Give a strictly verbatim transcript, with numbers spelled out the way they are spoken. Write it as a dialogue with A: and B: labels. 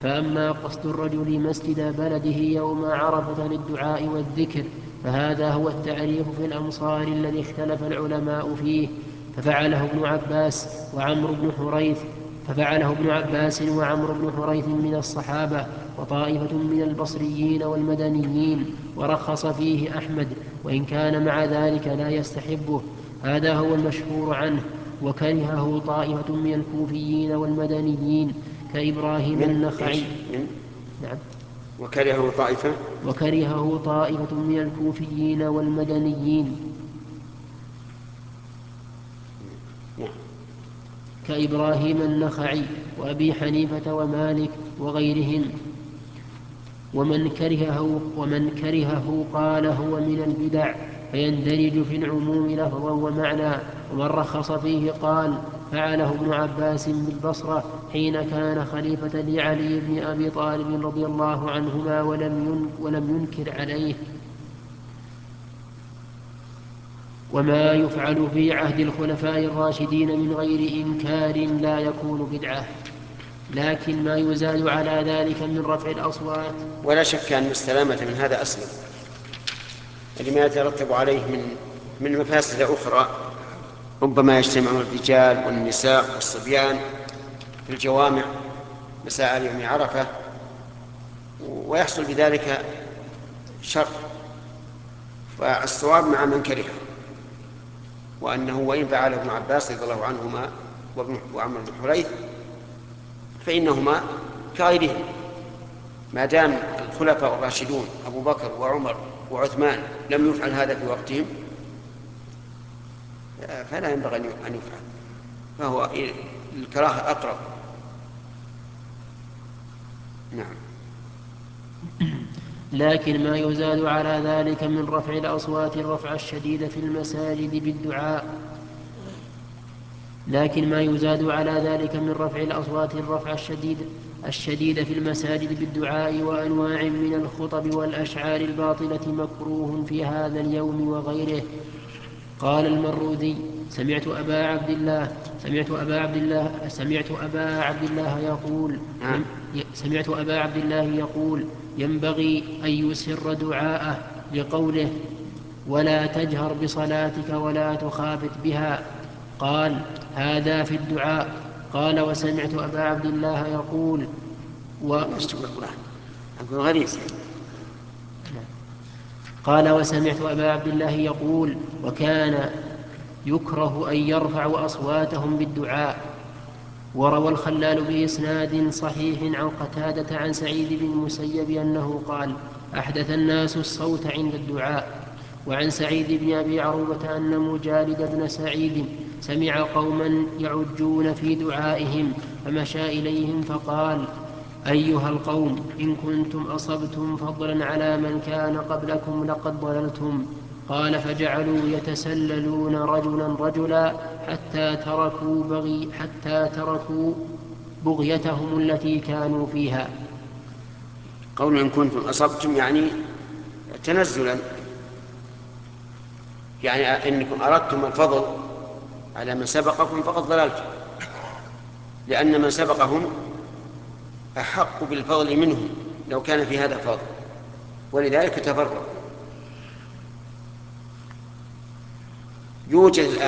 A: فأما قصد الرجل مسجد بلده يوم عرفة للدعاء والذكر فهذا هو التعريف في الأمصار الذي اختلف العلماء فيه، ففعله ابن عباس وعمرو بن حريث ففعله ابن عباس وعمرو بن حريث من الصحابة وطائفة من البصريين والمدنيين، ورخص فيه أحمد وإن كان مع ذلك لا يستحبه. هذا هو المشهور عنه. وكرهه طائفة من الكوفيين والمدنيين كإبراهيم
B: من
A: النخعي.
B: من
A: نعم.
B: وكرهه طائفة
A: وكرهه طائفة من الكوفيين والمدنيين كإبراهيم النخعي وأبي حنيفة ومالك وغيرهم. ومن كرهه, ومن كرهه قال هو من البدع، فيندرج في العموم لفظا ومعنى. ومن رخص فيه قال فعله ابن عباس بالبصرة حين كان خليفة لعلي بن أبي طالب رضي الله عنهما ولم, ولم ينكر عليه. وما يفعل في عهد الخلفاء الراشدين من غير إنكار لا يكون بدعة، لكن ما يزاد على ذلك من رفع الأصوات.
B: ولا شك أن السلامة من هذا أسلم، لما يترتب عليه من من مفاسد أخرى. ربما يجتمع الرجال والنساء والصبيان في الجوامع مساء يوم عرفة ويحصل بذلك شر. فالصواب مع من كرهه، وأنه وإن فعله ابن عباس رضي الله عنهما وعمرو بن حريث فإنهما كغيرهم، ما دام الخلفاء الراشدون أبو بكر وعمر وعثمان لم يفعل هذا في وقتهم فلا ينبغي أن يفعل، فهو الكراهة أقرب. نعم.
A: لكن ما يزاد على ذلك من رفع الأصوات الرفع الشديد في المساجد بالدعاء لكن ما يزاد على ذلك من رفع الأصوات الرفع الشديد الشديد في المساجد بالدعاء وأنواع من الخطب والأشعار الباطلة مكروه في هذا اليوم وغيره. قال المرودي سمعت أبا عبد الله سمعت أبا عبد الله سمعت أبا عبد الله يقول سمعت أبا عبد الله يقول ينبغي أن يسر دعاءه لقوله ولا تجهر بصلاتك ولا تخافت بها. قال هذا في الدعاء. قال وسمعت أبا عبد الله يقول و... قال وسمعت أبا عبد الله يقول وكان يكره أن يرفعوا أصواتهم بالدعاء. وروى الخلال بإسناد صحيح عن قتادة عن سعيد بن المسيب أنه قال أحدث الناس الصوت عند الدعاء. وعن سعيد بن أبي عروبة أن مجالد بن سعيد سمع قوما يعجون في دعائهم فمشى إليهم فقال أيها القوم إن كنتم أصبتم فضلا على من كان قبلكم لقد ضللتم. قال فجعلوا يتسللون رجلا رجلا حتى تركوا, بغي حتى تركوا بغيتهم التي كانوا فيها.
B: قول إن كنتم أصبتم يعني تنزلا، يعني إنكم أردتم الفضل على من سبقكم فقد ضللتم، لأن من سبقهم أحق بالفضل منهم لو كان في هذا فضل، ولذلك تفرقوا. يوجد